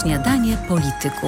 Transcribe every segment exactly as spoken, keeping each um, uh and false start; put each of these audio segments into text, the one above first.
Śniadanie polityków.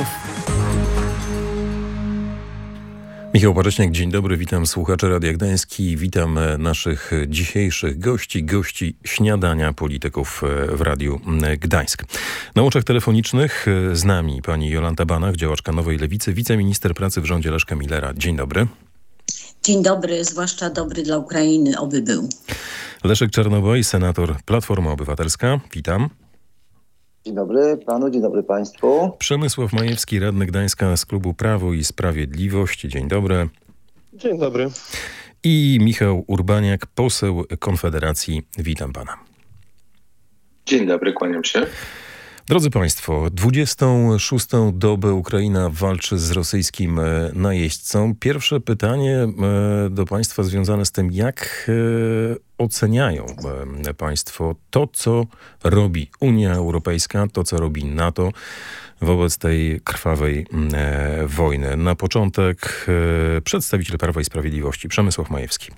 Michał Pareczniak, dzień dobry, witam słuchaczy Radia Gdański, witam naszych dzisiejszych gości, gości Śniadania Polityków w Radiu Gdańsk. Na łączach telefonicznych z nami pani Jolanta Banach, działaczka Nowej Lewicy, wiceminister pracy w rządzie Leszka Millera. Dzień dobry. Dzień dobry, zwłaszcza dobry dla Ukrainy, oby był. Leszek Czarnoboj, senator Platforma Obywatelska, witam. Dzień dobry panu, dzień dobry państwu. Przemysław Majewski, radny Gdańska z klubu Prawo i Sprawiedliwość. Dzień dobry. Dzień dobry. I Michał Urbaniak, poseł Konfederacji. Witam pana. Dzień dobry, kłaniam się. Drodzy państwo, dwudziestą szóstą dobę Ukraina walczy z rosyjskim najeźdźcą. Pierwsze pytanie do państwa związane z tym, jak oceniają państwo to, co robi Unia Europejska, to, co robi NATO wobec tej krwawej wojny. Na początek przedstawiciel Prawa i Sprawiedliwości, Przemysław Majewski.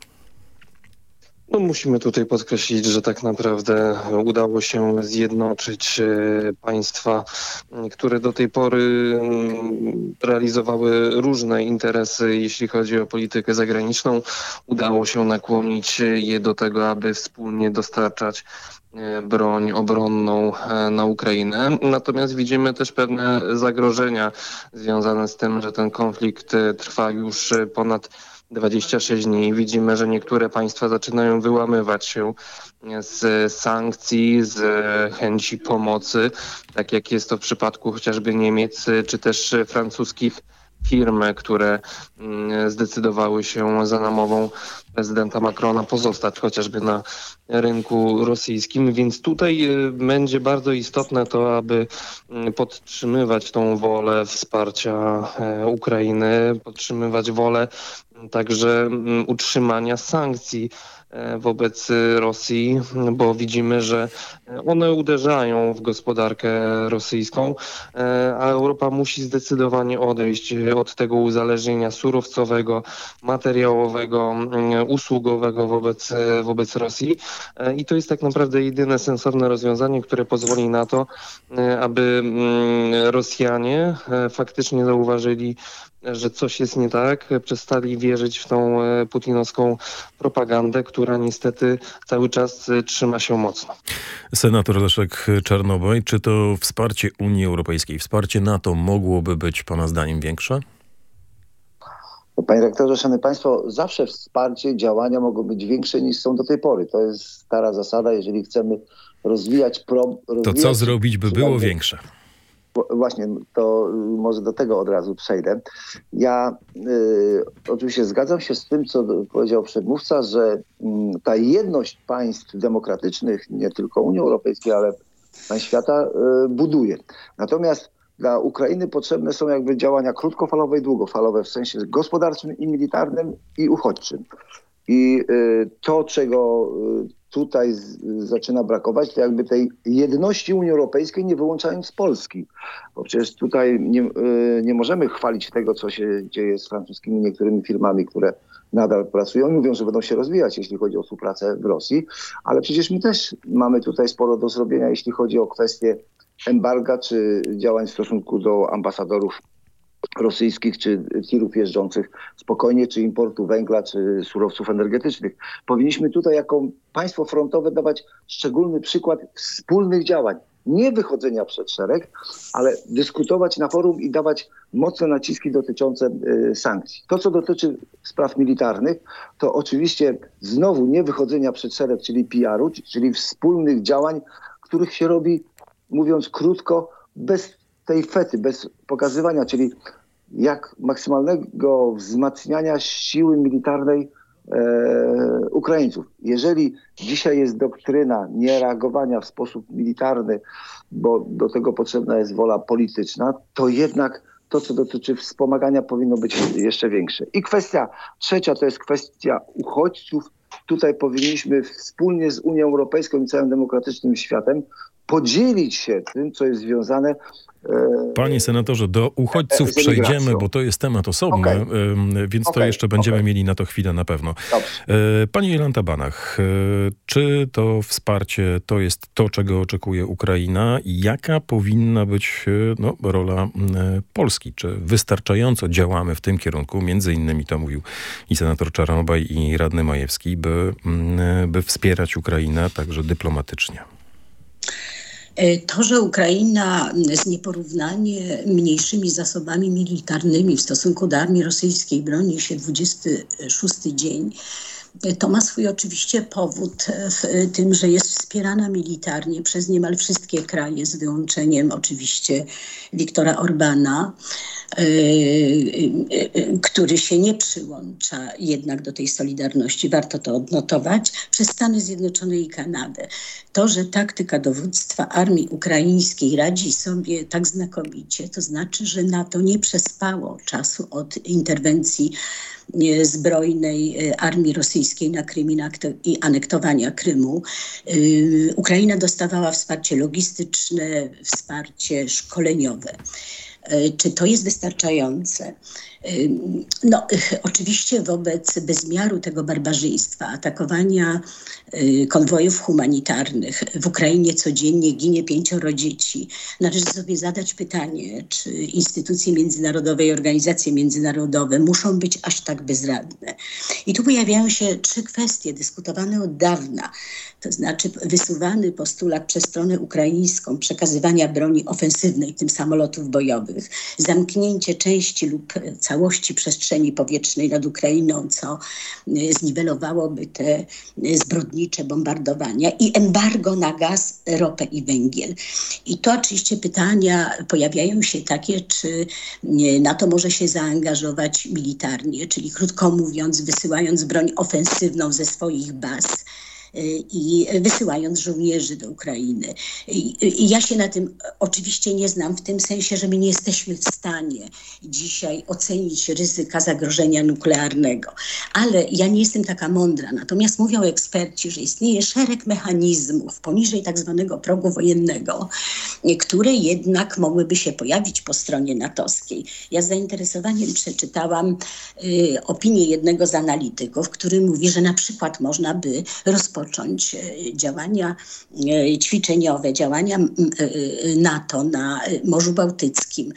No, musimy tutaj podkreślić, że tak naprawdę udało się zjednoczyć państwa, które do tej pory realizowały różne interesy, jeśli chodzi o politykę zagraniczną. Udało się nakłonić je do tego, aby wspólnie dostarczać broń obronną na Ukrainę. Natomiast widzimy też pewne zagrożenia związane z tym, że ten konflikt trwa już ponad dwadzieścia sześć dni. Widzimy, że niektóre państwa zaczynają wyłamywać się z sankcji, z chęci pomocy, tak jak jest to w przypadku chociażby Niemiec, czy też francuskich firm, które zdecydowały się za namową prezydenta Macrona pozostać chociażby na rynku rosyjskim, więc tutaj będzie bardzo istotne to, aby podtrzymywać tą wolę wsparcia Ukrainy, podtrzymywać wolę także utrzymania sankcji wobec Rosji, bo widzimy, że one uderzają w gospodarkę rosyjską, a Europa musi zdecydowanie odejść od tego uzależnienia surowcowego, materiałowego, usługowego wobec, wobec Rosji. I to jest tak naprawdę jedyne sensowne rozwiązanie, które pozwoli na to, aby Rosjanie faktycznie zauważyli, że coś jest nie tak, przestali wierzyć w tą putinowską propagandę, która niestety cały czas trzyma się mocno. Senator Leszek Czarnoboj, czy to wsparcie Unii Europejskiej, wsparcie NATO mogłoby być pana zdaniem większe? Panie rektorze, szanowni państwo, zawsze wsparcie, działania mogą być większe niż są do tej pory. To jest stara zasada, jeżeli chcemy rozwijać... Pro, rozwijać to co zrobić, by było większe? Właśnie, to może do tego od razu przejdę. Ja y, oczywiście zgadzam się z tym, co powiedział przedmówca, że y, ta jedność państw demokratycznych, nie tylko Unii Europejskiej, ale państw świata y, buduje. Natomiast dla Ukrainy potrzebne są jakby działania krótkofalowe i długofalowe w sensie gospodarczym i militarnym i uchodźczym. I y, to, czego y, tutaj z, zaczyna brakować, to jakby tej jedności Unii Europejskiej, nie wyłączając Polski. Bo przecież tutaj nie, y, nie możemy chwalić tego, co się dzieje z francuskimi niektórymi firmami, które nadal pracują. Mówią, że będą się rozwijać, jeśli chodzi o współpracę w Rosji. Ale przecież my też mamy tutaj sporo do zrobienia, jeśli chodzi o kwestie embarga, czy działań w stosunku do ambasadorów rosyjskich, czy tirów jeżdżących spokojnie, czy importu węgla, czy surowców energetycznych. Powinniśmy tutaj jako państwo frontowe dawać szczególny przykład wspólnych działań. Nie wychodzenia przed szereg, ale dyskutować na forum i dawać mocne naciski dotyczące y, sankcji. To, co dotyczy spraw militarnych, to oczywiście znowu nie wychodzenia przed szereg, czyli P R u, czyli wspólnych działań, których się robi, mówiąc krótko, bez tej fety, bez pokazywania, czyli jak maksymalnego wzmacniania siły militarnej e, Ukraińców. Jeżeli dzisiaj jest doktryna niereagowania w sposób militarny, bo do tego potrzebna jest wola polityczna, to jednak to, co dotyczy wspomagania, powinno być jeszcze większe. I kwestia trzecia to jest kwestia uchodźców. Tutaj powinniśmy wspólnie z Unią Europejską i całym demokratycznym światem podzielić się tym, co jest związane. Panie senatorze, do uchodźców przejdziemy, bo to jest temat osobny, okay. więc okay. to jeszcze będziemy okay. mieli na to chwilę na pewno. Dobrze. Pani Jolanta Banach, czy to wsparcie to jest to, czego oczekuje Ukraina i jaka powinna być no, rola Polski? Czy wystarczająco działamy w tym kierunku, między innymi to mówił i senator Czarnobaj i radny Majewski, by, by wspierać Ukrainę także dyplomatycznie? To, że Ukraina z nieporównanie mniejszymi zasobami militarnymi w stosunku do armii rosyjskiej broni się dwudziesty szósty dzień, to ma swój oczywiście powód w tym, że jest wspierana militarnie przez niemal wszystkie kraje, z wyłączeniem oczywiście Viktora Orbana, który się nie przyłącza jednak do tej solidarności, warto to odnotować, przez Stany Zjednoczone i Kanadę. To, że taktyka dowództwa armii ukraińskiej radzi sobie tak znakomicie, to znaczy, że NATO nie przespało czasu od interwencji zbrojnej armii rosyjskiej na Krym i anektowania Krymu. Ukraina dostawała wsparcie logistyczne, wsparcie szkoleniowe. Czy to jest wystarczające? No, oczywiście wobec bezmiaru tego barbarzyństwa, atakowania konwojów humanitarnych w Ukrainie codziennie ginie pięcioro dzieci. Należy sobie zadać pytanie, czy instytucje międzynarodowe i organizacje międzynarodowe muszą być aż tak bezradne. I tu pojawiają się trzy kwestie dyskutowane od dawna. To znaczy wysuwany postulat przez stronę ukraińską przekazywania broni ofensywnej, tym samolotów bojowych, zamknięcie części lub całości przestrzeni powietrznej nad Ukrainą, co zniwelowałoby te zbrodnicze bombardowania, i embargo na gaz, ropę i węgiel. I to oczywiście pytania pojawiają się takie, czy NATO może się zaangażować militarnie, czyli krótko mówiąc, wysyłając broń ofensywną ze swoich baz i wysyłając żołnierzy do Ukrainy. I ja się na tym oczywiście nie znam, w tym sensie, że my nie jesteśmy w stanie dzisiaj ocenić ryzyka zagrożenia nuklearnego. Ale ja nie jestem taka mądra. Natomiast mówią eksperci, że istnieje szereg mechanizmów poniżej tak zwanego progu wojennego, które jednak mogłyby się pojawić po stronie natowskiej. Ja z zainteresowaniem przeczytałam y, opinię jednego z analityków, który mówi, że na przykład można by rozpocząć rozpocząć działania ćwiczeniowe, działania NATO na Morzu Bałtyckim.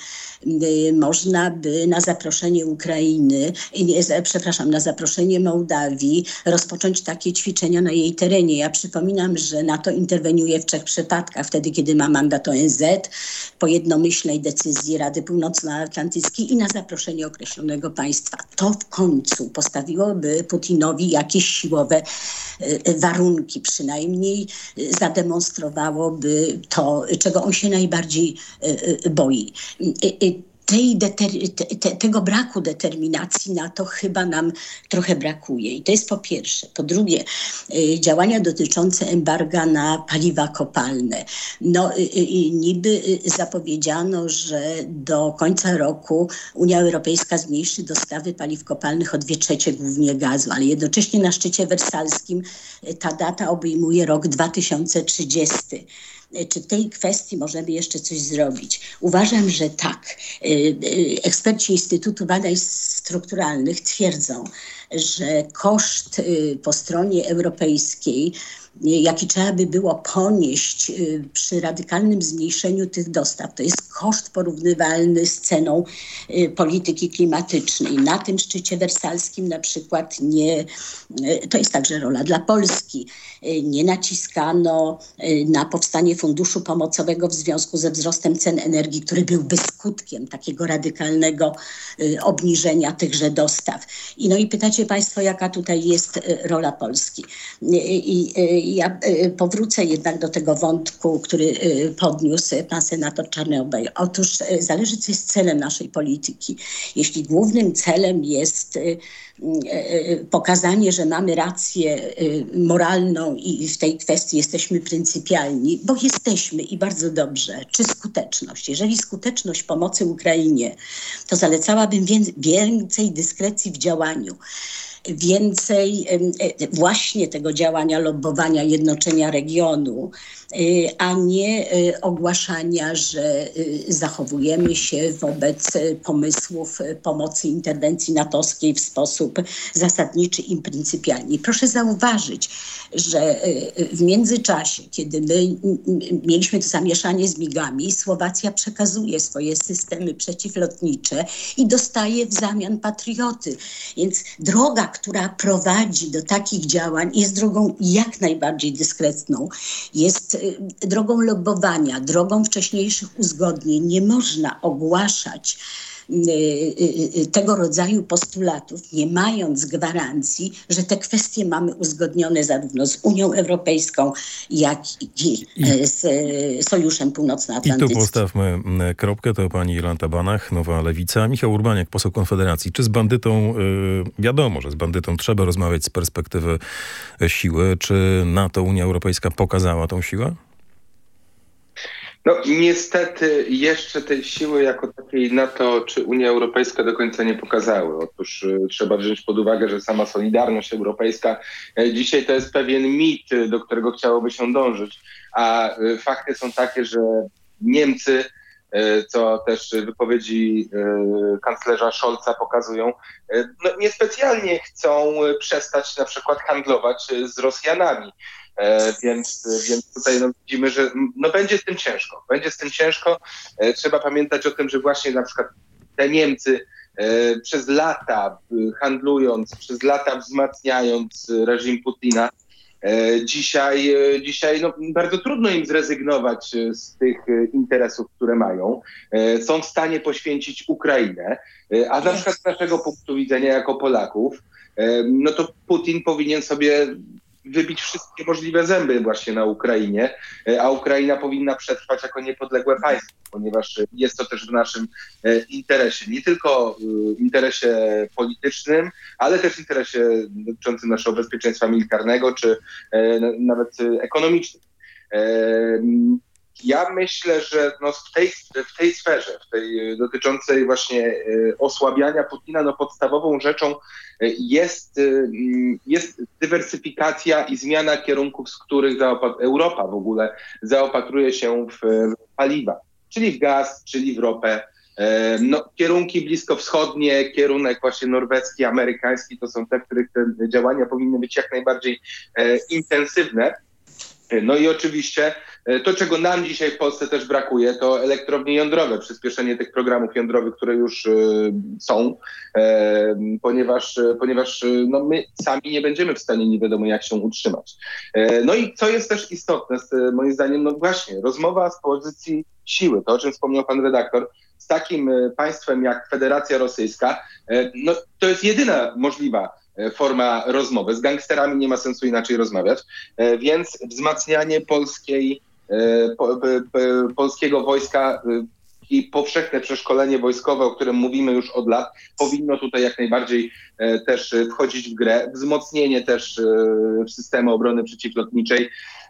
Można by na zaproszenie Ukrainy, nie, przepraszam, na zaproszenie Mołdawii rozpocząć takie ćwiczenia na jej terenie. Ja przypominam, że NATO interweniuje w trzech przypadkach. Wtedy, kiedy ma mandat O N Z, po jednomyślnej decyzji Rady Północnoatlantyckiej i na zaproszenie określonego państwa. To w końcu postawiłoby Putinowi jakieś siłowe warunki, przynajmniej zademonstrowałoby to, czego on się najbardziej boi. Tej deter- te, tego braku determinacji na to chyba nam trochę brakuje. I to jest po pierwsze. Po drugie, y, działania dotyczące embarga na paliwa kopalne. No, y, y, niby y, zapowiedziano, że do końca roku Unia Europejska zmniejszy dostawy paliw kopalnych o dwie trzecie, głównie gazu, ale jednocześnie na szczycie wersalskim y, ta data obejmuje rok dwa tysiące trzydziesty. Czy w tej kwestii możemy jeszcze coś zrobić? Uważam, że tak. Eksperci Instytutu Badań Strukturalnych twierdzą, że koszt po stronie europejskiej, jaki trzeba by było ponieść przy radykalnym zmniejszeniu tych dostaw, to jest koszt porównywalny z ceną polityki klimatycznej. Na tym szczycie wersalskim na przykład nie, to jest także rola dla Polski, nie naciskano na powstanie funduszu pomocowego w związku ze wzrostem cen energii, który byłby skutkiem takiego radykalnego obniżenia tychże dostaw. I no i pytacie Państwo, jaka tutaj jest rola Polski. I, ja powrócę jednak do tego wątku, który podniósł pan senator Czarnobaj. Otóż zależy, co jest celem naszej polityki. Jeśli głównym celem jest pokazanie, że mamy rację moralną i w tej kwestii jesteśmy pryncypialni, bo jesteśmy i bardzo dobrze, czy skuteczność? Jeżeli skuteczność pomocy Ukrainie, to zalecałabym więcej dyskrecji w działaniu. więcej właśnie tego działania lobbowania, jednoczenia regionu, a nie ogłaszania, że zachowujemy się wobec pomysłów pomocy interwencji natowskiej w sposób zasadniczy i pryncypialny. Proszę zauważyć, że w międzyczasie, kiedy my mieliśmy to zamieszanie z migami, Słowacja przekazuje swoje systemy przeciwlotnicze i dostaje w zamian patrioty. Więc droga, która prowadzi do takich działań, jest drogą jak najbardziej dyskretną. Jest drogą lobbowania, drogą wcześniejszych uzgodnień. Nie można ogłaszać tego rodzaju postulatów, nie mając gwarancji, że te kwestie mamy uzgodnione zarówno z Unią Europejską, jak i z Sojuszem Północnoatlantyckim. I tu postawmy kropkę. To pani Jolanta Banach, Nowa Lewica. Michał Urbaniak, poseł Konfederacji. Czy z bandytą, wiadomo, że z bandytą trzeba rozmawiać z perspektywy siły. Czy NATO, Unia Europejska pokazała tą siłę? No niestety jeszcze tej siły jako takiej NATO czy Unia Europejska do końca nie pokazały. Otóż y, trzeba wziąć pod uwagę, że sama Solidarność Europejska y, dzisiaj to jest pewien mit, y, do którego chciałoby się dążyć, a y, fakty są takie, że Niemcy, y, co też wypowiedzi y, kanclerza Scholza pokazują, y, no, niespecjalnie chcą y, przestać na przykład handlować y, z Rosjanami. E, więc, więc tutaj no, widzimy, że no, będzie z tym ciężko. Będzie z tym ciężko. E, trzeba pamiętać o tym, że właśnie na przykład te Niemcy e, przez lata handlując, przez lata wzmacniając reżim Putina, e, dzisiaj, e, dzisiaj no, bardzo trudno im zrezygnować z tych interesów, które mają. E, są w stanie poświęcić Ukrainę, e, a na przykład z naszego punktu widzenia jako Polaków, e, no to Putin powinien sobie wybić wszystkie możliwe zęby właśnie na Ukrainie, a Ukraina powinna przetrwać jako niepodległe państwo, ponieważ jest to też w naszym interesie, nie tylko interesie politycznym, ale też interesie dotyczącym naszego bezpieczeństwa militarnego, czy nawet ekonomicznym. Ja myślę, że no w, tej, w tej sferze, w tej dotyczącej właśnie osłabiania Putina, no podstawową rzeczą jest, jest dywersyfikacja i zmiana kierunków, z których zaopat- Europa w ogóle zaopatruje się w paliwa, czyli w gaz, czyli w ropę. No, kierunki bliskowschodnie, kierunek właśnie norweski, amerykański, to są te, w których te działania powinny być jak najbardziej intensywne. No i oczywiście to, czego nam dzisiaj w Polsce też brakuje, to elektrownie jądrowe, przyspieszenie tych programów jądrowych, które już y, są, e, ponieważ, ponieważ no, my sami nie będziemy w stanie nie wiadomo jak się utrzymać. E, no i co jest też istotne, z, moim zdaniem, no właśnie, rozmowa z pozycji siły, to o czym wspomniał pan redaktor, z takim państwem jak Federacja Rosyjska, e, no to jest jedyna możliwa forma rozmowy. Z gangsterami nie ma sensu inaczej rozmawiać, więc wzmacnianie polskiej, po, po, polskiego wojska i powszechne przeszkolenie wojskowe, o którym mówimy już od lat, powinno tutaj jak najbardziej też wchodzić w grę. Wzmocnienie też systemu obrony przeciwlotniczej.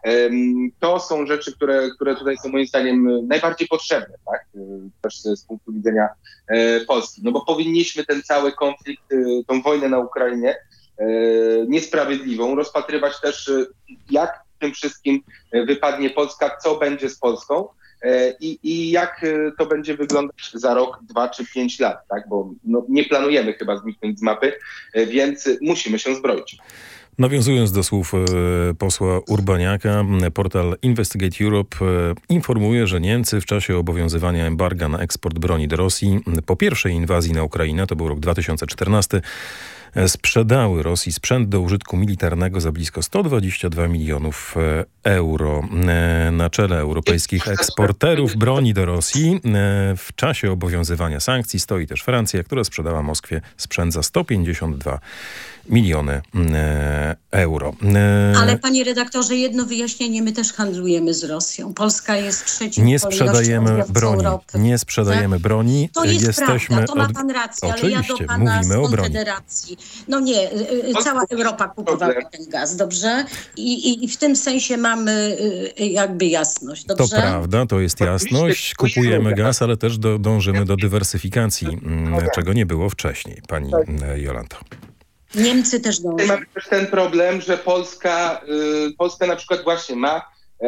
To są rzeczy, które, które tutaj są moim zdaniem najbardziej potrzebne, tak? Też z punktu widzenia Polski. No bo powinniśmy ten cały konflikt, tą wojnę na Ukrainie niesprawiedliwą rozpatrywać też, jak w tym wszystkim wypadnie Polska, co będzie z Polską i, i jak to będzie wyglądać za rok, dwa czy pięć lat, tak? Bo no, nie planujemy chyba zniknąć z mapy, więc musimy się zbroić. Nawiązując do słów e, posła Urbaniaka, portal Investigate Europe e, informuje, że Niemcy w czasie obowiązywania embarga na eksport broni do Rosji po pierwszej inwazji na Ukrainę, to był rok dwa tysiące czternasty, e, sprzedały Rosji sprzęt do użytku militarnego za blisko sto dwadzieścia dwa milionów euro. E, na czele europejskich eksporterów broni do Rosji e, w czasie obowiązywania sankcji stoi też Francja, która sprzedała Moskwie sprzęt za sto pięćdziesiąt dwa miliony e, euro. E, Ale panie redaktorze, jedno wyjaśnienie, my też handlujemy z Rosją. Polska jest trzecim Nie sprzedajemy broni. Europy. Nie sprzedajemy tak? broni. To jest Jesteśmy prawda, to ma od... pan rację, Oczywiście, ale ja do pana mówimy z o broni. Konfederacji. No nie, cała Europa kupowała ten gaz, dobrze? I, i, I w tym sensie mamy jakby jasność, dobrze? To prawda, to jest jasność. Kupujemy gaz, ale też do, dążymy do dywersyfikacji, czego nie było wcześniej, pani Jolanto. Niemcy też dążą. Mamy też ten problem, że Polska, Polska na przykład właśnie ma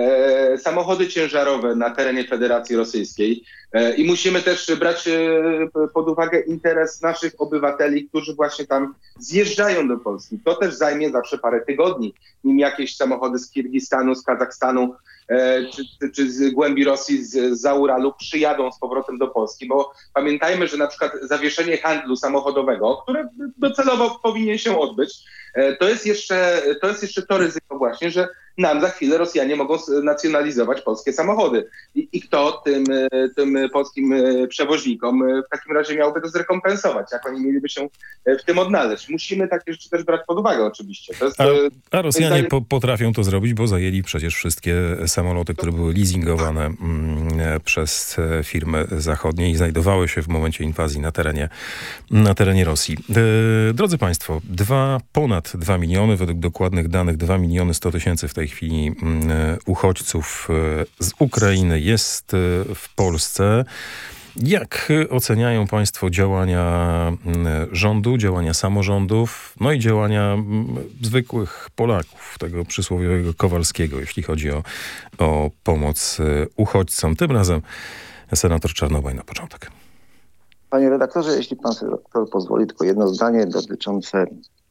e, samochody ciężarowe na terenie Federacji Rosyjskiej e, i musimy też brać e, pod uwagę interes naszych obywateli, którzy właśnie tam zjeżdżają do Polski. To też zajmie zawsze parę tygodni, nim jakieś samochody z Kirgistanu, z Kazachstanu e, czy, czy, czy z głębi Rosji, z, z Uralu przyjadą z powrotem do Polski, bo pamiętajmy, że na przykład zawieszenie handlu samochodowego, które docelowo powinien się odbyć, e, to jest jeszcze to jest jeszcze to ryzyko właśnie, że nam za chwilę Rosjanie mogą nacjonalizować polskie samochody. I, i kto tym, tym polskim przewoźnikom w takim razie miałby to zrekompensować? Jak oni mieliby się w tym odnaleźć? Musimy takie rzeczy też brać pod uwagę oczywiście. To jest, a, a Rosjanie po, potrafią to zrobić, bo zajęli przecież wszystkie samoloty, które były leasingowane mm, przez firmy zachodnie i znajdowały się w momencie inwazji na terenie, na terenie Rosji. E, drodzy Państwo, dwa, ponad dwa miliony, według dokładnych danych dwa miliony sto tysięcy w tej chwili uchodźców z Ukrainy jest w Polsce. Jak oceniają Państwo działania rządu, działania samorządów, no i działania zwykłych Polaków, tego przysłowiowego Kowalskiego, jeśli chodzi o, o pomoc uchodźcom? Tym razem senator Czarnobaj na początek. Panie redaktorze, jeśli pan redaktor pozwoli, tylko jedno zdanie dotyczące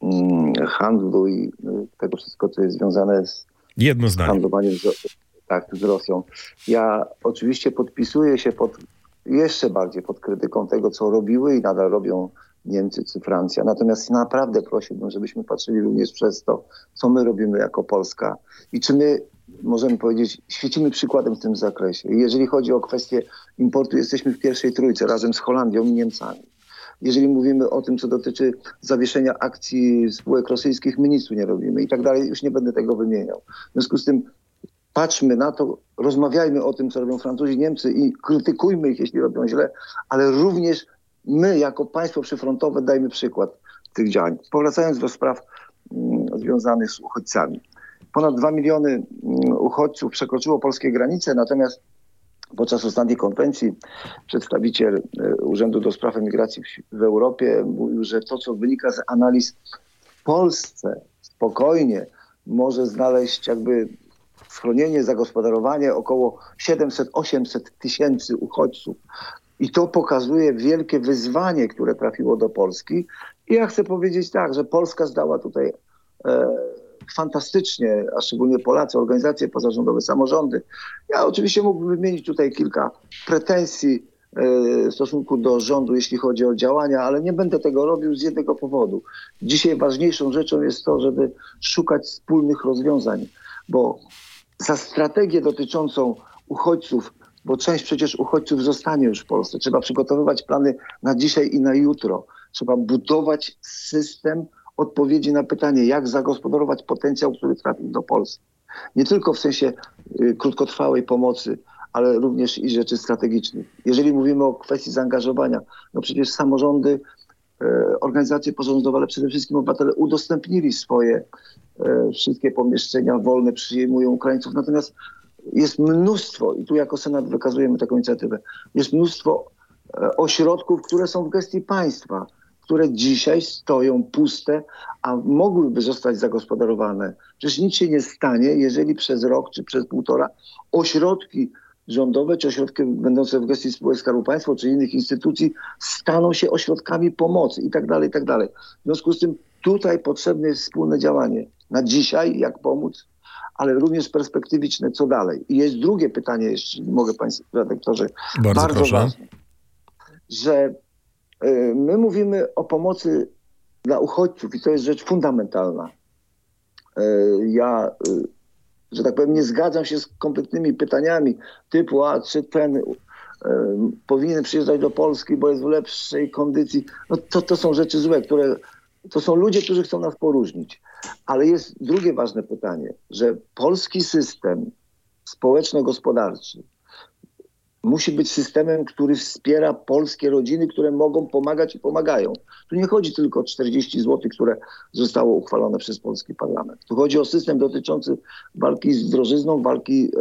mm, handlu i tego wszystko, co jest związane z Jedno zdanie. handlowaniem z, tak, z Rosją. Ja oczywiście podpisuję się pod, jeszcze bardziej pod krytyką tego, co robiły i nadal robią Niemcy czy Francja. Natomiast naprawdę prosiłbym, żebyśmy patrzyli również przez to, co my robimy jako Polska i czy my, możemy powiedzieć, świecimy przykładem w tym zakresie. I jeżeli chodzi o kwestię importu, jesteśmy w pierwszej trójce razem z Holandią i Niemcami. Jeżeli mówimy o tym, co dotyczy zawieszenia akcji spółek rosyjskich, my nic tu nie robimy i tak dalej. Już nie będę tego wymieniał. W związku z tym patrzmy na to, rozmawiajmy o tym, co robią Francuzi, Niemcy i krytykujmy ich, jeśli robią źle, ale również my jako państwo przyfrontowe dajmy przykład tych działań. Powracając do spraw mm, związanych z uchodźcami. Ponad dwa miliony mm, uchodźców przekroczyło polskie granice, natomiast podczas ostatniej konwencji przedstawiciel Urzędu do Spraw Emigracji w, w Europie mówił, że to, co wynika z analiz w Polsce, spokojnie może znaleźć jakby schronienie, zagospodarowanie około siedemset osiemset tysięcy uchodźców. I to pokazuje wielkie wyzwanie, które trafiło do Polski. I ja chcę powiedzieć tak, że Polska zdała tutaj e, fantastycznie, a szczególnie Polacy, organizacje pozarządowe, samorządy. Ja oczywiście mógłbym wymienić tutaj kilka pretensji w stosunku do rządu, jeśli chodzi o działania, ale nie będę tego robił z jednego powodu. Dzisiaj ważniejszą rzeczą jest to, żeby szukać wspólnych rozwiązań, bo za strategię dotyczącą uchodźców, bo część przecież uchodźców zostanie już w Polsce, trzeba przygotowywać plany na dzisiaj i na jutro. Trzeba budować system odpowiedzi na pytanie, jak zagospodarować potencjał, który trafił do Polski. Nie tylko w sensie y, krótkotrwałej pomocy, ale również i rzeczy strategicznych. Jeżeli mówimy o kwestii zaangażowania, no przecież samorządy, y, organizacje pozarządowe, ale przede wszystkim obywatele udostępnili swoje y, wszystkie pomieszczenia wolne, przyjmują Ukraińców. Natomiast jest mnóstwo, i tu jako Senat wykazujemy taką inicjatywę, jest mnóstwo y, ośrodków, które są w gestii państwa, które dzisiaj stoją puste, a mogłyby zostać zagospodarowane. Przecież nic się nie stanie, jeżeli przez rok czy przez półtora ośrodki rządowe, czy ośrodki będące w gestii spółek Skarbu Państwa, czy innych instytucji staną się ośrodkami pomocy i tak dalej, i tak dalej. W związku z tym tutaj potrzebne jest wspólne działanie. Na dzisiaj, jak pomóc, ale również perspektywiczne, co dalej. I jest drugie pytanie, jeśli mogę Państwu, redaktorze, bardzo, bardzo proszę. ważne, że my mówimy o pomocy dla uchodźców i to jest rzecz fundamentalna. Ja, że tak powiem, nie zgadzam się z kompletnymi pytaniami typu, a czy ten powinien przyjeżdżać do Polski, bo jest w lepszej kondycji. No to, to są rzeczy złe, które to są ludzie, którzy chcą nas poróżnić. Ale jest drugie ważne pytanie, że polski system społeczno-gospodarczy musi być systemem, który wspiera polskie rodziny, które mogą pomagać i pomagają. Tu nie chodzi tylko o czterdzieści złotych, które zostało uchwalone przez polski parlament. Tu chodzi o system dotyczący walki z drożyzną, walki yy,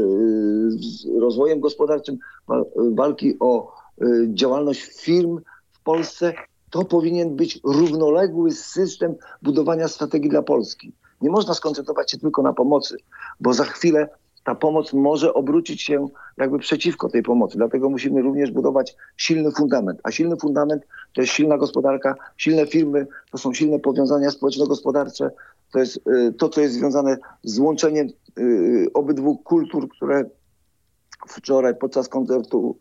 z rozwojem gospodarczym, walki o yy, działalność firm w Polsce To powinien być równoległy system budowania strategii dla Polski. Nie można skoncentrować się tylko na pomocy, bo za chwilę ta pomoc może obrócić się jakby przeciwko tej pomocy. Dlatego musimy również budować silny fundament. A silny fundament to jest silna gospodarka, silne firmy, to są silne powiązania społeczno-gospodarcze. To jest to, co jest związane z łączeniem obydwu kultur, które wczoraj podczas koncertu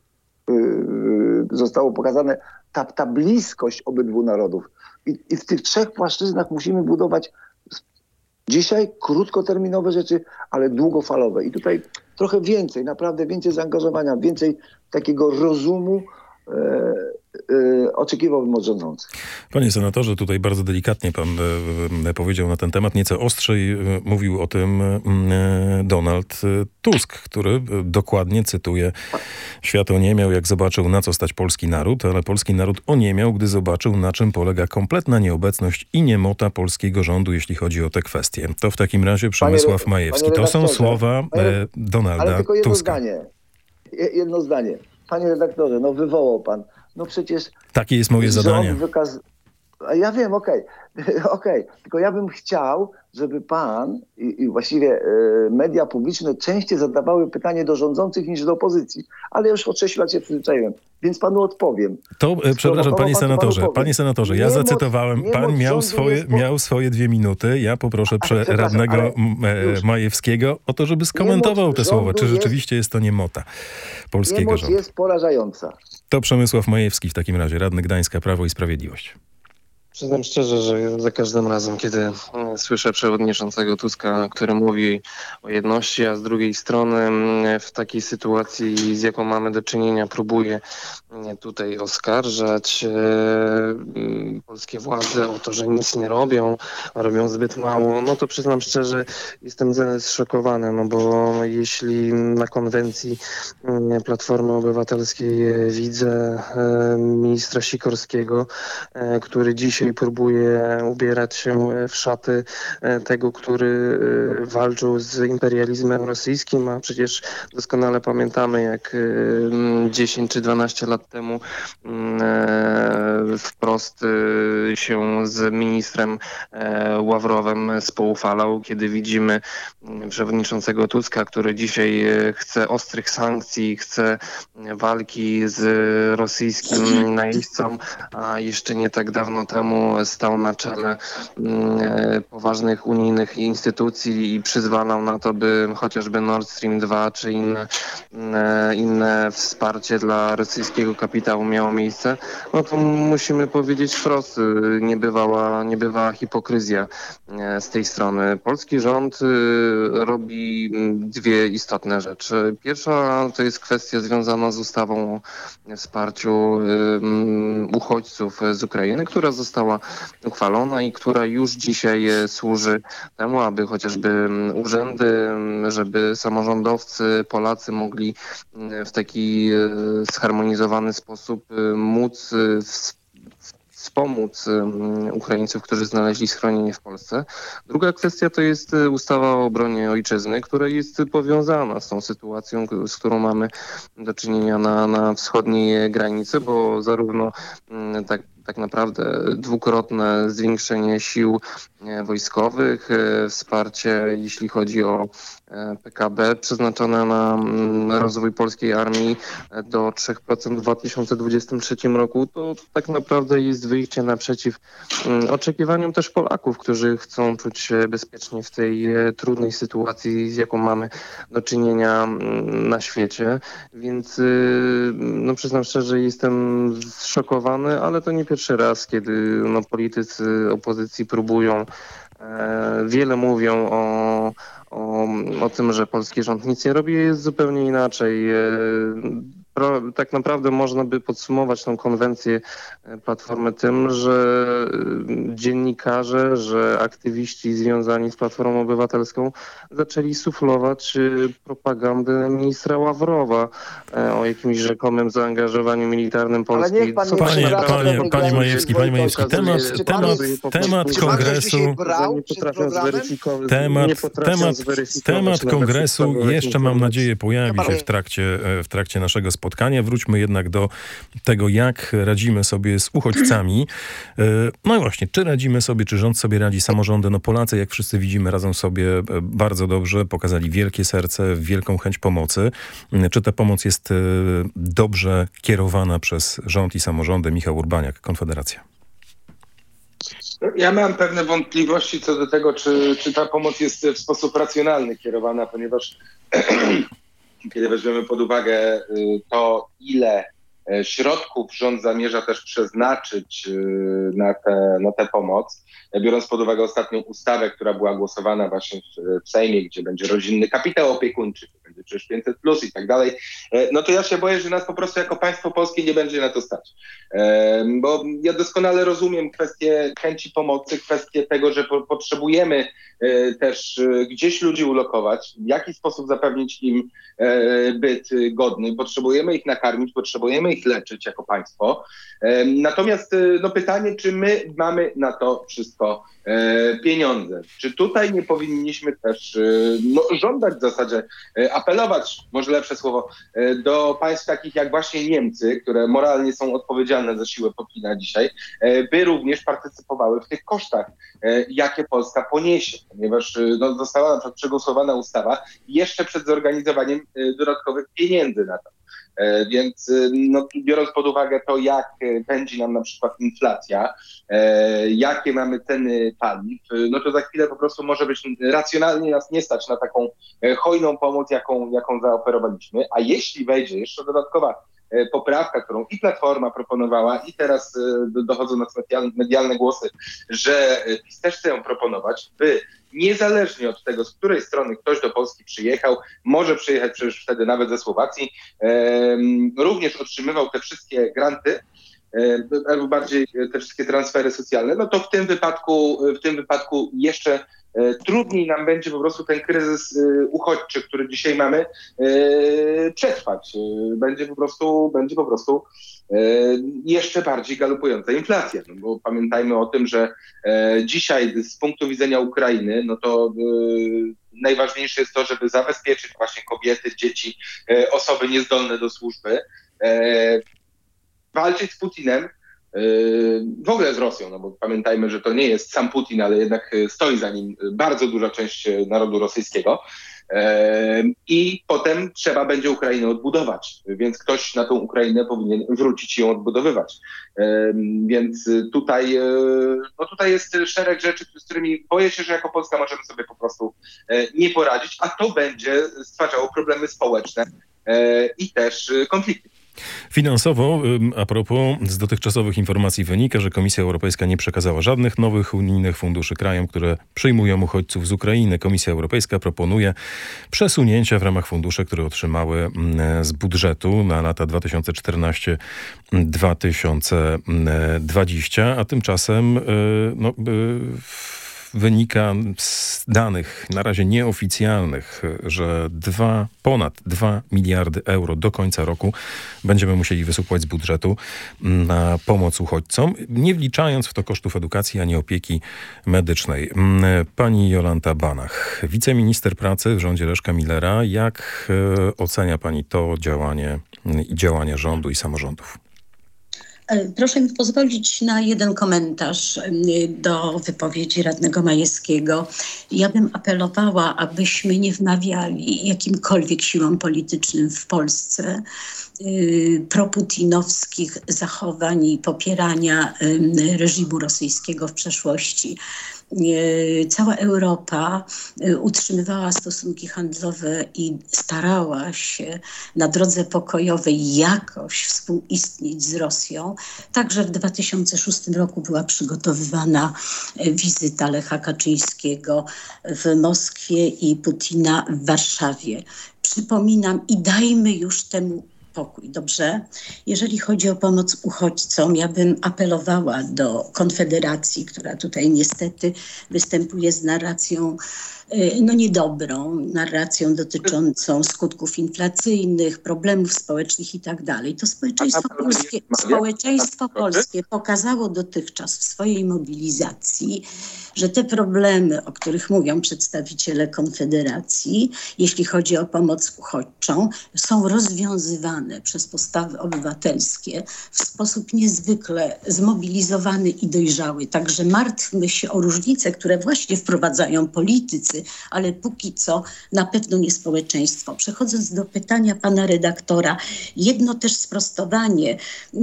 zostało pokazane. Ta, ta bliskość obydwu narodów. I, I w tych trzech płaszczyznach musimy budować dzisiaj krótkoterminowe rzeczy, ale długofalowe. I tutaj trochę więcej, naprawdę więcej zaangażowania, więcej takiego rozumu e, e, oczekiwałbym od rządzących. Panie senatorze, tutaj bardzo delikatnie pan e, powiedział na ten temat. Nieco ostrzej e, mówił o tym e, Donald Tusk, który dokładnie, cytuję, świat oniemiał, jak zobaczył, na co stać polski naród, ale polski naród oniemiał, gdy zobaczył, na czym polega kompletna nieobecność i niemota polskiego rządu, jeśli chodzi o te kwestie. To w takim razie Przemysław Panie, Majewski. panie to są słowa panie, e, Donalda ale tylko jedno Tuska. Zdanie. Jedno zdanie. Panie redaktorze, no wywołał pan. No przecież... Takie jest moje zadanie. Wykaz... A ja wiem, okej. Okay. okej. Okay. Tylko ja bym chciał, żeby pan i, i właściwie e, media publiczne częściej zadawały pytanie do rządzących niż do opozycji. Ale już od sześciu lat się przyzwyczaiłem, więc panu odpowiem. To, e, przepraszam, panie senatorze, panu panie senatorze, ja nie zacytowałem, moc, pan miał moc swoje, po... miał swoje dwie minuty. Ja poproszę prze, radnego e, Majewskiego o to, żeby skomentował te słowa. Czy rzeczywiście jest, jest to niemota polskiego niemoc rządu? Jest porażająca. To Przemysław Majewski w takim razie, radny Gdańska, Prawo i Sprawiedliwość. Przyznam szczerze, że za każdym razem, kiedy słyszę przewodniczącego Tuska, który mówi o jedności, a z drugiej strony w takiej sytuacji, z jaką mamy do czynienia, próbuje tutaj oskarżać e, polskie władze o to, że nic nie robią, a robią zbyt mało, no to przyznam szczerze, jestem zszokowany, no bo jeśli na konwencji Platformy Obywatelskiej widzę e, ministra Sikorskiego, e, który dzisiaj próbuje ubierać się w szaty tego, który walczył z imperializmem rosyjskim, a przecież doskonale pamiętamy, jak dziesięć czy dwanaście lat temu wprost się z ministrem Ławrowem spoufalał, kiedy widzimy przewodniczącego Tuska, który dzisiaj chce ostrych sankcji, chce walki z rosyjskim najeźdźcą, a jeszcze nie tak dawno temu stał na czele poważnych unijnych instytucji i przyzwalał na to, by chociażby Nord Stream dwa czy inne, inne wsparcie dla rosyjskiego kapitału miało miejsce, no to musimy powiedzieć wprost, nie bywała, nie bywała hipokryzja z tej strony. Polski rząd robi dwie istotne rzeczy. Pierwsza to jest kwestia związana z ustawą o wsparciu uchodźców z Ukrainy, która została uchwalona i która już dzisiaj służy temu, aby chociażby urzędy, żeby samorządowcy, Polacy mogli w taki zharmonizowany sposób móc wspomóc Ukraińców, którzy znaleźli schronienie w Polsce. Druga kwestia to jest ustawa o obronie ojczyzny, która jest powiązana z tą sytuacją, z którą mamy do czynienia na, na wschodniej granicy, bo zarówno tak tak naprawdę dwukrotne zwiększenie sił wojskowych, wsparcie jeśli chodzi o P K B przeznaczone na rozwój polskiej armii do trzy procent w dwa tysiące dwudziestym trzecim roku, to tak naprawdę jest wyjście naprzeciw oczekiwaniom też Polaków, którzy chcą czuć się bezpiecznie w tej trudnej sytuacji, z jaką mamy do czynienia na świecie. Więc no przyznam szczerze, jestem zszokowany, ale to nie pierwszy raz, kiedy no, politycy opozycji próbują, e, wiele mówią o, o, o tym, że polski rząd nic nie robi, jest zupełnie inaczej. E, pro, tak naprawdę można by podsumować tą konwencję Platformy tym, że dziennikarze, że aktywiści związani z Platformą Obywatelską zaczęli suflować propagandę ministra Ławrowa o jakimś rzekomym zaangażowaniu militarnym Polski. Ale niech pan nie Panie, wraca panie, do panie tego, Majewski, panie Majewski, temat, Czy temat, pan- temat czy pan kongresu, się brał nie przed potrafią programem? zweryfikować. temat, nie potrafią temat, zweryfikować temat nawet kongresu podstawowych jeszcze mam informacji. nadzieję pojawi się Panie- w trakcie, w trakcie naszego spotkania. spotkanie. Wróćmy jednak do tego, jak radzimy sobie z uchodźcami. No i właśnie, czy radzimy sobie, czy rząd sobie radzi, samorządy? No Polacy, jak wszyscy widzimy, radzą sobie bardzo dobrze, pokazali wielkie serce, wielką chęć pomocy. Czy ta pomoc jest dobrze kierowana przez rząd i samorządy? Michał Urbaniak, Konfederacja. Ja mam pewne wątpliwości co do tego, czy, czy ta pomoc jest w sposób racjonalny kierowana, ponieważ kiedy weźmiemy pod uwagę to, ile środków rząd zamierza też przeznaczyć na tę na tę pomoc, biorąc pod uwagę ostatnią ustawę, która była głosowana właśnie w, w Sejmie, gdzie będzie rodzinny kapitał opiekuńczy, będzie przecież pięćset plus i tak dalej, no to ja się boję, że nas po prostu jako państwo polskie nie będzie na to stać. Bo ja doskonale rozumiem kwestię chęci pomocy, kwestię tego, że po, potrzebujemy też gdzieś ludzi ulokować, w jaki sposób zapewnić im byt godny. Potrzebujemy ich nakarmić, potrzebujemy ich leczyć jako państwo. Natomiast no pytanie, czy my mamy na to wszystko pieniądze? Czy tutaj nie powinniśmy też no, żądać w zasadzie, apelować, może lepsze słowo, do państw takich jak właśnie Niemcy, które moralnie są odpowiedzialne za siłę Putina dzisiaj, by również partycypowały w tych kosztach, jakie Polska poniesie, ponieważ no, została na przykład przegłosowana ustawa jeszcze przed zorganizowaniem dodatkowych pieniędzy na to. Więc no, biorąc pod uwagę to, jak pędzi nam na przykład inflacja, e, jakie mamy ceny paliw, no to za chwilę po prostu może być racjonalnie nas nie stać na taką hojną pomoc, jaką, jaką zaoferowaliśmy. A jeśli wejdzie jeszcze dodatkowa poprawka, którą i Platforma proponowała, i teraz dochodzą nas medialne głosy, że PiS też chce ją proponować, by niezależnie od tego, z której strony ktoś do Polski przyjechał, może przyjechać przecież wtedy nawet ze Słowacji, e, również otrzymywał te wszystkie granty, e, albo bardziej te wszystkie transfery socjalne, no to w tym wypadku, w tym wypadku jeszcze e, trudniej nam będzie po prostu ten kryzys e, uchodźczy, który dzisiaj mamy, e, przetrwać. E, będzie po prostu, będzie po prostu e, jeszcze bardziej galopująca inflacja. No bo pamiętajmy o tym, że e, dzisiaj z punktu widzenia Ukrainy, no to e, najważniejsze jest to, żeby zabezpieczyć właśnie kobiety, dzieci, e, osoby niezdolne do służby, e, walczyć z Putinem, w ogóle z Rosją, no bo pamiętajmy, że to nie jest sam Putin, ale jednak stoi za nim bardzo duża część narodu rosyjskiego. I potem trzeba będzie Ukrainę odbudować, więc ktoś na tą Ukrainę powinien wrócić i ją odbudowywać. Więc tutaj, no tutaj jest szereg rzeczy, z którymi boję się, że jako Polska możemy sobie po prostu nie poradzić, a to będzie stwarzało problemy społeczne i też konflikty. Finansowo, a propos, z dotychczasowych informacji wynika, że Komisja Europejska nie przekazała żadnych nowych unijnych funduszy krajom, które przyjmują uchodźców z Ukrainy. Komisja Europejska proponuje przesunięcia w ramach funduszy, które otrzymały z budżetu na lata dwa tysiące czternasty do dwa tysiące dwudziestego, a tymczasem no, wynika z danych, na razie nieoficjalnych, że dwa, ponad dwa miliardy euro do końca roku będziemy musieli wysupłać z budżetu na pomoc uchodźcom, nie wliczając w to kosztów edukacji ani opieki medycznej. Pani Jolanta Banach, wiceminister pracy w rządzie Leszka Millera. Jak ocenia pani to działanie i działania rządu i samorządów? Proszę mi pozwolić na jeden komentarz do wypowiedzi radnego Majewskiego. Ja bym apelowała, abyśmy nie wmawiali jakimkolwiek siłom politycznym w Polsce proputinowskich zachowań i popierania reżimu rosyjskiego w przeszłości. Cała Europa utrzymywała stosunki handlowe i starała się na drodze pokojowej jakoś współistnieć z Rosją. Także w dwa tysiące szóstym roku była przygotowywana wizyta Lecha Kaczyńskiego w Moskwie i Putina w Warszawie. Przypominam i dajmy już temu pokój, dobrze? Jeżeli chodzi o pomoc uchodźcom, ja bym apelowała do Konfederacji, która tutaj niestety występuje z narracją no niedobrą, narracją dotyczącą skutków inflacyjnych, problemów społecznych i tak dalej. To społeczeństwo polskie, społeczeństwo polskie pokazało dotychczas w swojej mobilizacji, że te problemy, o których mówią przedstawiciele Konfederacji, jeśli chodzi o pomoc uchodźczą, są rozwiązywane wspierane przez postawy obywatelskie w sposób niezwykle zmobilizowany i dojrzały. Także martwmy się o różnice, które właśnie wprowadzają politycy, ale póki co na pewno nie społeczeństwo. Przechodząc do pytania pana redaktora, jedno też sprostowanie.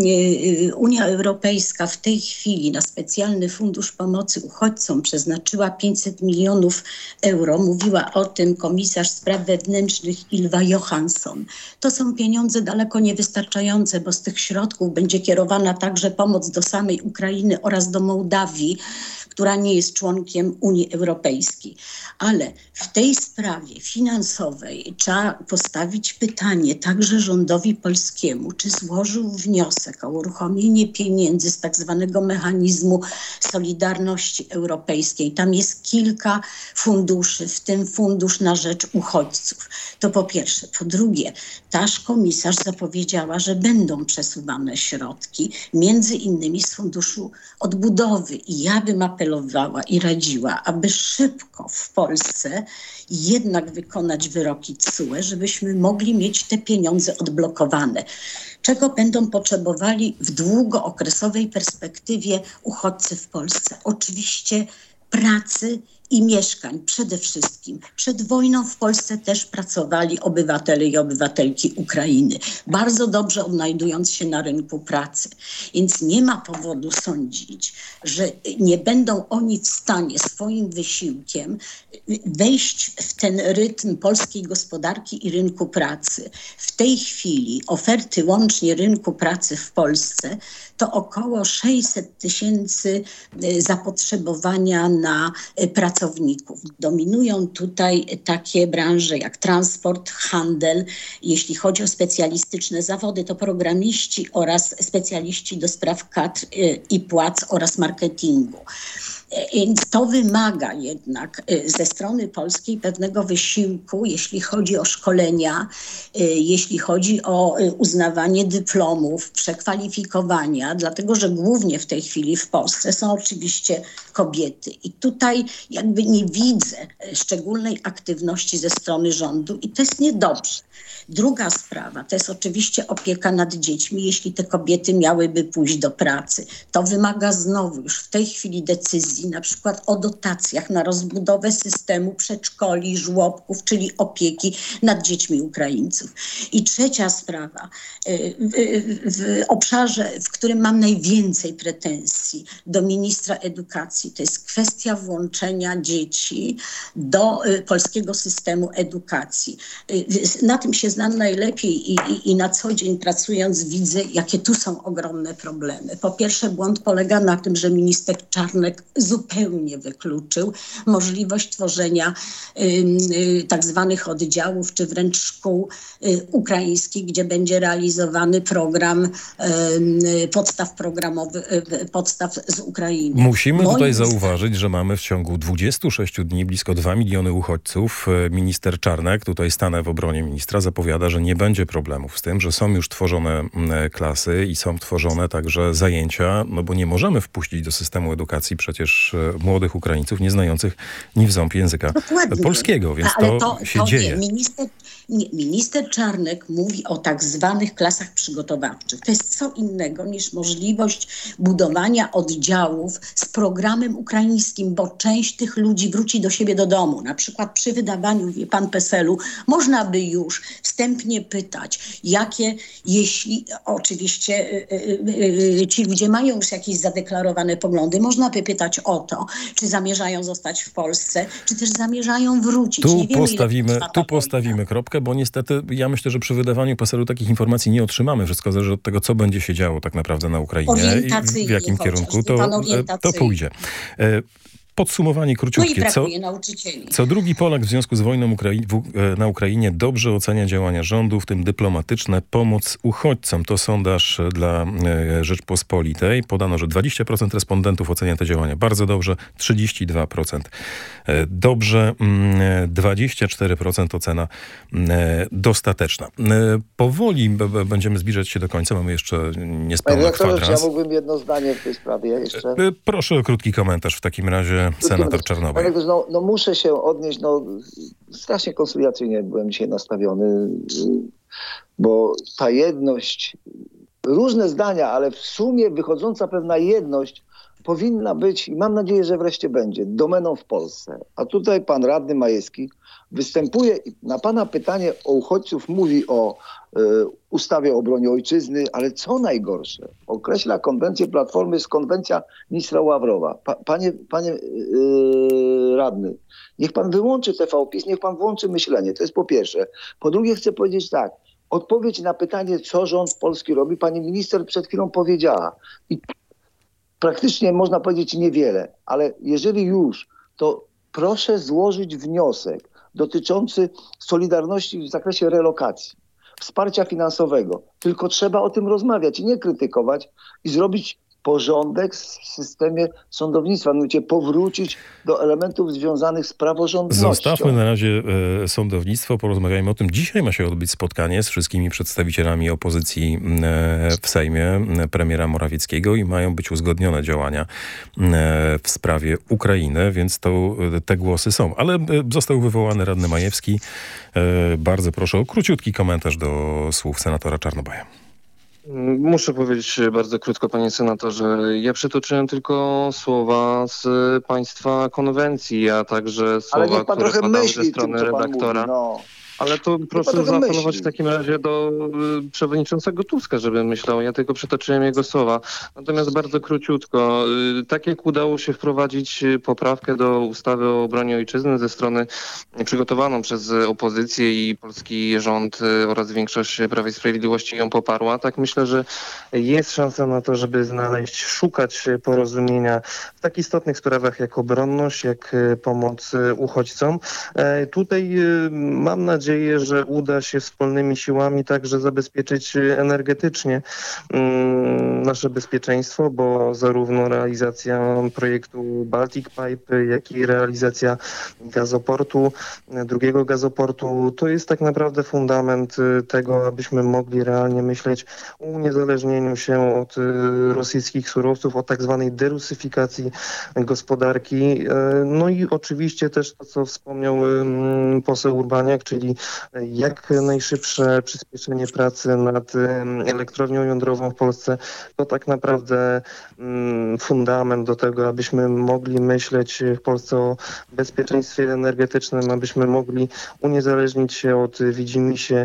Unia Europejska w tej chwili na specjalny fundusz pomocy uchodźcom przeznaczyła pięćset milionów euro. Mówiła o tym komisarz spraw wewnętrznych Ylva Johansson. To są pieniądze daleko niewystarczające, bo z tych środków będzie kierowana także pomoc do samej Ukrainy oraz do Mołdawii, która nie jest członkiem Unii Europejskiej. Ale w tej sprawie finansowej trzeba postawić pytanie także rządowi polskiemu, czy złożył wniosek o uruchomienie pieniędzy z tak zwanego mechanizmu Solidarności Europejskiej. Tam jest kilka funduszy, w tym fundusz na rzecz uchodźców. To po pierwsze. Po drugie, taż komisarz zapowiedziała, że będą przesuwane środki, między innymi z Funduszu Odbudowy. I ja bym apelowała i radziła, aby szybko w Polsce jednak wykonać wyroki T S U E, żebyśmy mogli mieć te pieniądze odblokowane. Czego będą potrzebowali w długookresowej perspektywie uchodźcy w Polsce? Oczywiście pracy i mieszkań przede wszystkim. Przed wojną w Polsce też pracowali obywatele i obywatelki Ukrainy, bardzo dobrze odnajdując się na rynku pracy. Więc nie ma powodu sądzić, że nie będą oni w stanie swoim wysiłkiem wejść w ten rytm polskiej gospodarki i rynku pracy. W tej chwili oferty łącznie rynku pracy w Polsce to około sześćset tysięcy zapotrzebowania na pracę. Pracowników. Dominują tutaj takie branże jak transport, handel. Jeśli chodzi o specjalistyczne zawody, to programiści oraz specjaliści do spraw kadr i płac oraz marketingu. Więc to wymaga jednak ze strony polskiej pewnego wysiłku, jeśli chodzi o szkolenia, jeśli chodzi o uznawanie dyplomów, przekwalifikowania, dlatego że głównie w tej chwili w Polsce są oczywiście kobiety. I tutaj jakby nie widzę szczególnej aktywności ze strony rządu i to jest niedobrze. Druga sprawa to jest oczywiście opieka nad dziećmi, jeśli te kobiety miałyby pójść do pracy. To wymaga znowu już w tej chwili decyzji, na przykład o dotacjach na rozbudowę systemu przedszkoli, żłobków, czyli opieki nad dziećmi Ukraińców. I trzecia sprawa, w, w obszarze, w którym mam najwięcej pretensji do ministra edukacji, to jest kwestia włączenia dzieci do polskiego systemu edukacji. Na tym się znam najlepiej i, i, i na co dzień pracując widzę, jakie tu są ogromne problemy. Po pierwsze, błąd polega na tym, że minister Czarnek zupełnie wykluczył możliwość tworzenia y, y, tak zwanych oddziałów, czy wręcz szkół y, ukraińskich, gdzie będzie realizowany program y, podstaw programowych, y, podstaw z Ukrainy. Musimy Moim tutaj zdaniem... zauważyć, że mamy w ciągu dwudziestu sześciu dni blisko dwa miliony uchodźców. Minister Czarnek, tutaj stanę w obronie ministra, zapowiada, że nie będzie problemów z tym, że są już tworzone klasy i są tworzone także zajęcia, no bo nie możemy wpuścić do systemu edukacji przecież młodych Ukraińców nie znających ni w ząb języka Dokładnie. polskiego, więc to, to się to dzieje. Nie. Minister, nie. Minister Czarnek mówi o tak zwanych klasach przygotowawczych. To jest co innego niż możliwość budowania oddziałów z programem ukraińskim, bo część tych ludzi wróci do siebie do domu. Na przykład przy wydawaniu, wie pan, PESEL-u można by już wstępnie pytać, jakie, jeśli oczywiście yy, yy, ci ludzie mają już jakieś zadeklarowane poglądy, można by pytać o to, czy zamierzają zostać w Polsce, czy też zamierzają wrócić. Tu nie wiemy, postawimy, tu postawimy kropkę, bo niestety ja myślę, że przy wydawaniu PESEL-u takich informacji nie otrzymamy. Wszystko zależy od tego, co będzie się działo tak naprawdę na Ukrainie i w jakim kierunku to, to pójdzie. Podsumowanie króciutkie. No co, co drugi Polak w związku z wojną Ukrai- w, na Ukrainie dobrze ocenia działania rządu, w tym dyplomatyczne, pomoc uchodźcom. To sondaż dla e, Rzeczpospolitej. Podano, że dwadzieścia procent respondentów ocenia te działania bardzo dobrze, trzydzieści dwa procent e, dobrze, mm, dwadzieścia cztery procent ocena e, dostateczna. E, powoli b, b, będziemy zbliżać się do końca. Mamy jeszcze niespełna kwadrans. Ja mógłbym jedno zdanie w tej sprawie jeszcze. E, proszę o krótki komentarz w takim razie. Senator Czarnobaj. No, no muszę się odnieść, no strasznie koncyliacyjnie byłem dzisiaj nastawiony. bo ta jedność, różne zdania, ale w sumie wychodząca pewna jedność powinna być, i mam nadzieję, że wreszcie będzie, domeną w Polsce. A tutaj pan radny Majewski występuje i na pana pytanie o uchodźców mówi o y, ustawie o obronie ojczyzny, ale co najgorsze, określa konwencję Platformy, jest konwencja ministra Ławrowa. Pa, panie panie yy, radny, niech pan wyłączy T V PiS, niech pan włączy myślenie. To jest po pierwsze. Po drugie chcę powiedzieć tak, odpowiedź na pytanie, co rząd polski robi, pani minister przed chwilą powiedziała. I praktycznie można powiedzieć niewiele, ale jeżeli już, to proszę złożyć wniosek dotyczący solidarności w zakresie relokacji, wsparcia finansowego. Tylko trzeba o tym rozmawiać i nie krytykować i zrobić porządek w systemie sądownictwa, mianowicie powrócić do elementów związanych z praworządnością. Zostawmy na razie e, sądownictwo, porozmawiajmy o tym. Dzisiaj ma się odbyć spotkanie z wszystkimi przedstawicielami opozycji e, w Sejmie e, premiera Morawieckiego i mają być uzgodnione działania e, w sprawie Ukrainy, więc to, e, te głosy są. Ale e, został wywołany radny Majewski. E, bardzo proszę o króciutki komentarz do słów senatora Czarnobaja. Muszę powiedzieć bardzo krótko, panie senatorze. Ja przytoczyłem tylko słowa z państwa konwencji, a także słowa, które padały ze strony tym, redaktora. Mówi, no. Ale to proszę zaapelować myśli. w takim razie do y, przewodniczącego Tuska, żeby myślał. Ja tylko przytoczyłem jego słowa. Natomiast bardzo króciutko. Y, tak jak udało się wprowadzić poprawkę do ustawy o obronie ojczyzny ze strony y, przygotowaną przez opozycję i polski rząd y, oraz większość Prawa i Sprawiedliwości ją poparła, tak myślę, że jest szansa na to, żeby znaleźć, szukać porozumienia w tak istotnych sprawach jak obronność, jak y, pomoc y, uchodźcom. Y, tutaj y, mam nadzieję, że uda się wspólnymi siłami także zabezpieczyć energetycznie um, nasze bezpieczeństwo, bo zarówno realizacja projektu Baltic Pipe, jak i realizacja gazoportu, drugiego gazoportu, to jest tak naprawdę fundament tego, abyśmy mogli realnie myśleć o uniezależnieniu się od rosyjskich surowców, o tak zwanej derusyfikacji gospodarki. No i oczywiście też to, co wspomniał um, poseł Urbaniak, czyli jak najszybsze przyspieszenie pracy nad elektrownią jądrową w Polsce, to tak naprawdę fundament do tego, abyśmy mogli myśleć w Polsce o bezpieczeństwie energetycznym, abyśmy mogli uniezależnić się od widzimisię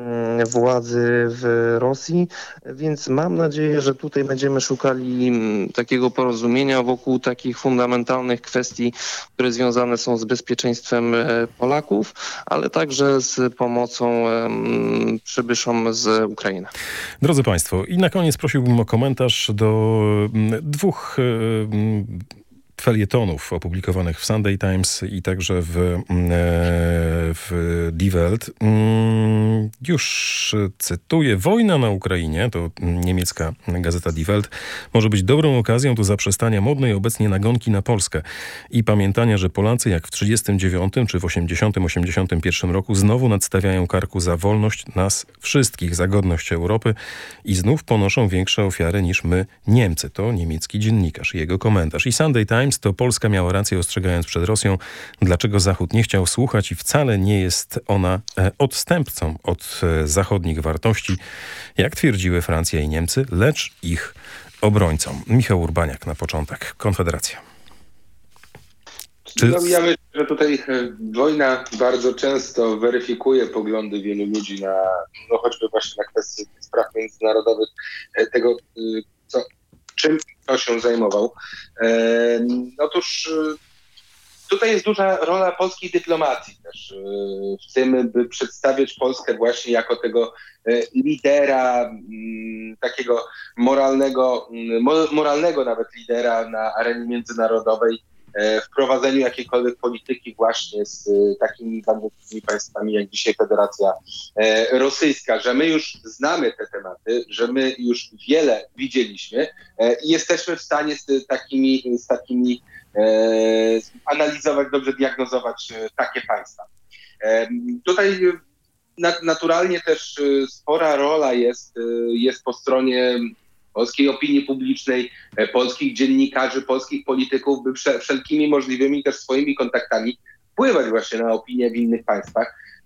władzy w Rosji, więc mam nadzieję, że tutaj będziemy szukali takiego porozumienia wokół takich fundamentalnych kwestii, które związane są z bezpieczeństwem Polaków, ale także z pomocą um, przybyszom z Ukrainy. Drodzy Państwo, i na koniec prosiłbym o komentarz do um, dwóch um, felietonów opublikowanych w Sunday Times i także w, w Die Welt. Już cytuję. Wojna na Ukrainie, to niemiecka gazeta Die Welt, może być dobrą okazją do zaprzestania modnej obecnie nagonki na Polskę i pamiętania, że Polacy jak w trzydziestym dziewiątym czy w osiemdziesiątym osiemdziesiątym pierwszym roku znowu nadstawiają karku za wolność nas wszystkich, za godność Europy i znów ponoszą większe ofiary niż my, Niemcy. To niemiecki dziennikarz i jego komentarz. I Sunday Times to Polska miała rację, ostrzegając przed Rosją, dlaczego Zachód nie chciał słuchać i wcale nie jest ona odstępcą od zachodnich wartości, jak twierdziły Francja i Niemcy, lecz ich obrońcą. Michał Urbaniak na początek. Konfederacja. Czy... No, ja myślę, że tutaj wojna bardzo często weryfikuje poglądy wielu ludzi na, no choćby właśnie na kwestie spraw międzynarodowych, tego, co czym kto się zajmował. E, otóż tutaj jest duża rola polskiej dyplomacji też w tym, by przedstawiać Polskę właśnie jako tego lidera, takiego moralnego, moralnego nawet lidera na arenie międzynarodowej, w prowadzeniu jakiejkolwiek polityki właśnie z takimi bandyckimi państwami jak dzisiaj Federacja Rosyjska, że my już znamy te tematy, że my już wiele widzieliśmy i jesteśmy w stanie z takimi, z takimi analizować, dobrze diagnozować takie państwa. Tutaj naturalnie też spora rola jest, jest po stronie polskiej opinii publicznej, polskich dziennikarzy, polskich polityków, by wszelkimi możliwymi też swoimi kontaktami wpływać właśnie na opinię w innych państwach.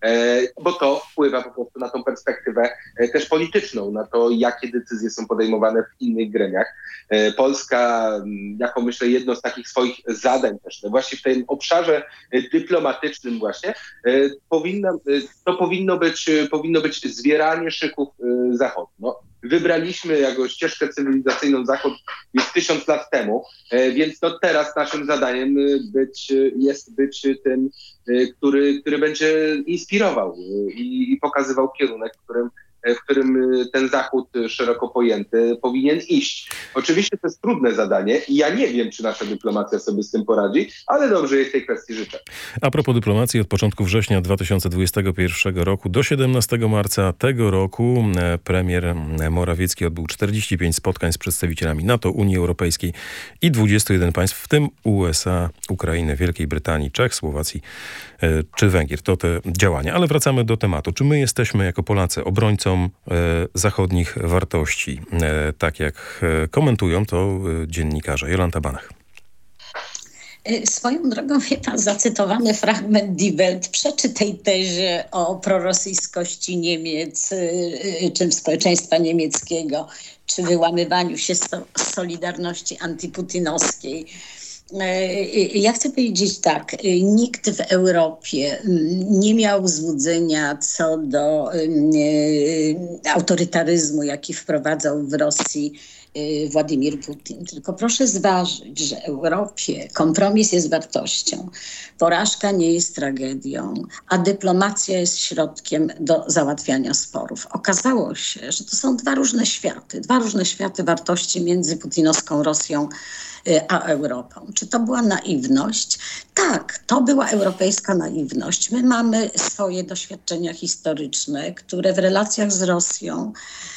bo to wpływa po prostu na tą perspektywę też polityczną, na to, jakie decyzje są podejmowane w innych gremiach. Polska, jako myślę, jedno z takich swoich zadań też, no właśnie w tym obszarze dyplomatycznym właśnie, powinna, to powinno być, powinno być zbieranie szyków Zachodu. No, wybraliśmy jako ścieżkę cywilizacyjną Zachód już tysiąc lat temu, więc to teraz naszym zadaniem być, jest być tym, który, który będzie inspirował i, i pokazywał kierunek, w którym, w którym ten Zachód szeroko pojęty powinien iść. Oczywiście to jest trudne zadanie i ja nie wiem, czy nasza dyplomacja sobie z tym poradzi, ale dobrze jej w tej kwestii życzę. A propos dyplomacji, od początku września dwa tysiące dwudziestego pierwszego roku do siedemnastego marca tego roku premier Morawiecki odbył czterdzieści pięć spotkań z przedstawicielami NATO, Unii Europejskiej i dwudziestu jeden państw, w tym U S A, Ukrainy, Wielkiej Brytanii, Czech, Słowacji czy Węgier. To te działania. Ale wracamy do tematu. Czy my jesteśmy jako Polacy obrońcą e, zachodnich wartości? E, tak jak e, komentują to e, dziennikarze. Jolanta Banach. Swoją drogą, wie pan, zacytowany fragment Die Welt przeczy tej tezie o prorosyjskości Niemiec, czy społeczeństwa niemieckiego, czy wyłamywaniu się z solidarności antyputinowskiej. Ja chcę powiedzieć tak, nikt w Europie nie miał złudzenia co do autorytaryzmu, jaki wprowadzał w Rosji Władimir Putin. Tylko proszę zważyć, że w Europie kompromis jest wartością, porażka nie jest tragedią, a dyplomacja jest środkiem do załatwiania sporów. Okazało się, że to są dwa różne światy, dwa różne światy wartości między putinowską Rosją a Europą. Czy to była naiwność? Tak, to była europejska naiwność. My mamy swoje doświadczenia historyczne, które w relacjach z Rosją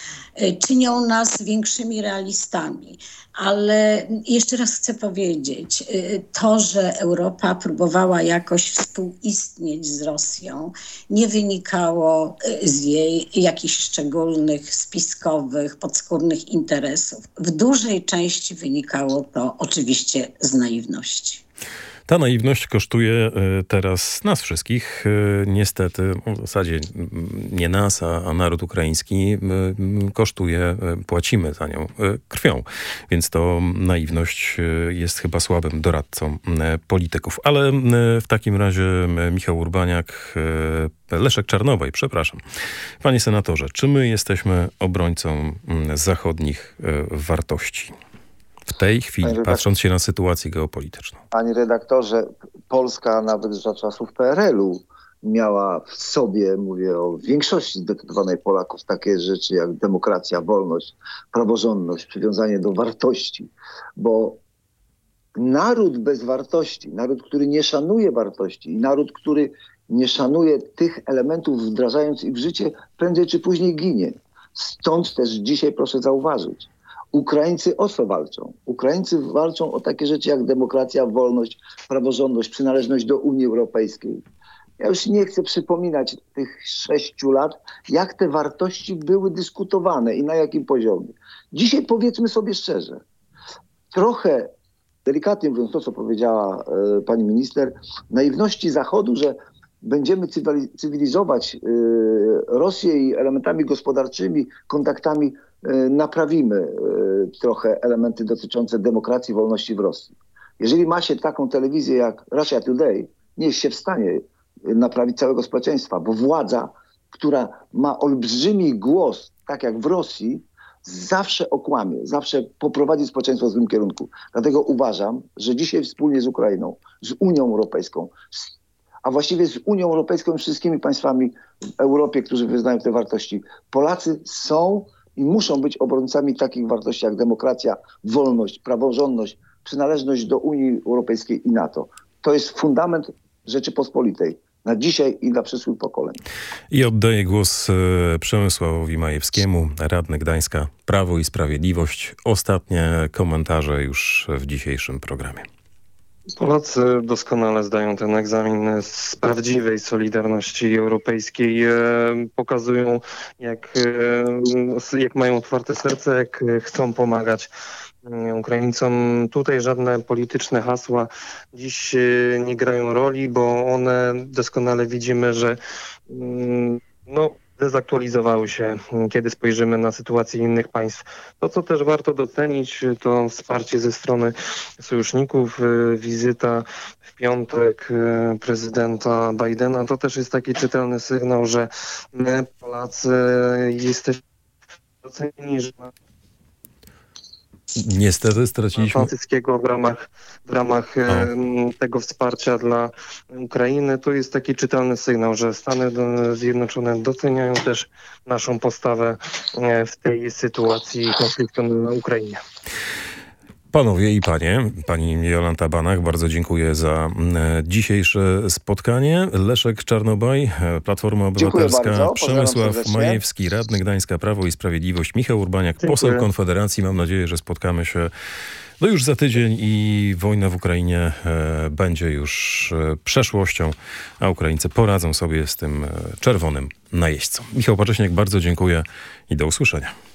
czynią nas większymi realistami. Ale jeszcze raz chcę powiedzieć, to, że Europa próbowała jakoś współistnieć z Rosją, nie wynikało z jej jakichś szczególnych, spiskowych, podskórnych interesów. W dużej części wynikało to oczywiście z naiwności. Ta naiwność kosztuje teraz nas wszystkich. Niestety, w zasadzie nie nas, a naród ukraiński kosztuje, płacimy za nią krwią. Więc to naiwność jest chyba słabym doradcą polityków. Ale w takim razie Michał Urbaniak, Leszek Czarnobaj, przepraszam. Panie senatorze, czy my jesteśmy obrońcą zachodnich wartości? W tej chwili, redaktor... patrząc się na sytuację geopolityczną. Panie redaktorze, Polska nawet za czasów P R L u miała w sobie, mówię o większości zdecydowanej Polaków, takie rzeczy jak demokracja, wolność, praworządność, przywiązanie do wartości. Bo naród bez wartości, naród, który nie szanuje wartości i naród, który nie szanuje tych elementów, wdrażając ich w życie, prędzej czy później ginie. Stąd też dzisiaj proszę zauważyć, Ukraińcy o co walczą? Ukraińcy walczą o takie rzeczy jak demokracja, wolność, praworządność, przynależność do Unii Europejskiej. Ja już nie chcę przypominać tych sześciu lat, jak te wartości były dyskutowane i na jakim poziomie. Dzisiaj powiedzmy sobie szczerze, trochę, delikatnie mówiąc to, co powiedziała e, pani minister, naiwności Zachodu, że będziemy cywilizować e, Rosję i elementami gospodarczymi, kontaktami naprawimy trochę elementy dotyczące demokracji, wolności w Rosji. Jeżeli ma się taką telewizję jak Russia Today, nie jest się w stanie naprawić całego społeczeństwa, bo władza, która ma olbrzymi głos, tak jak w Rosji, zawsze okłamie, zawsze poprowadzi społeczeństwo w złym kierunku. Dlatego uważam, że dzisiaj wspólnie z Ukrainą, z Unią Europejską, a właściwie z Unią Europejską i wszystkimi państwami w Europie, którzy wyznają te wartości, Polacy są i muszą być obrońcami takich wartości jak demokracja, wolność, praworządność, przynależność do Unii Europejskiej i NATO. To jest fundament Rzeczypospolitej na dzisiaj i dla przyszłych pokoleń. I oddaję głos Przemysławowi Majewskiemu, radny Gdańska, Prawo i Sprawiedliwość. Ostatnie komentarze już w dzisiejszym programie. Polacy doskonale zdają ten egzamin z prawdziwej solidarności europejskiej. Pokazują, jak, jak mają otwarte serce, jak chcą pomagać Ukraińcom. Tutaj żadne polityczne hasła dziś nie grają roli, bo one doskonale widzimy, że no, dezaktualizowały się, kiedy spojrzymy na sytuację innych państw. To, co też warto docenić, to wsparcie ze strony sojuszników. Wizyta w piątek prezydenta Bidena to też jest taki czytelny sygnał, że my, Polacy, jesteśmy docenieni, że Niestety straciliśmy... Francuskiego w ramach, w ramach e, tego wsparcia dla Ukrainy. To jest taki czytelny sygnał, że Stany Zjednoczone doceniają też naszą postawę w tej sytuacji konfliktu na Ukrainie. Panowie i panie, pani Jolanta Banach, bardzo dziękuję za dzisiejsze spotkanie. Leszek Czarnobaj, Platforma Obywatelska, Przemysław Majewski, radny Gdańska, Prawo i Sprawiedliwość, Michał Urbaniak, dziękuję. Poseł Konfederacji. Mam nadzieję, że spotkamy się no już za tydzień i wojna w Ukrainie e, będzie już e, przeszłością, a Ukraińcy poradzą sobie z tym e, czerwonym najeźdźcą. Michał Pacześniak, bardzo dziękuję i do usłyszenia.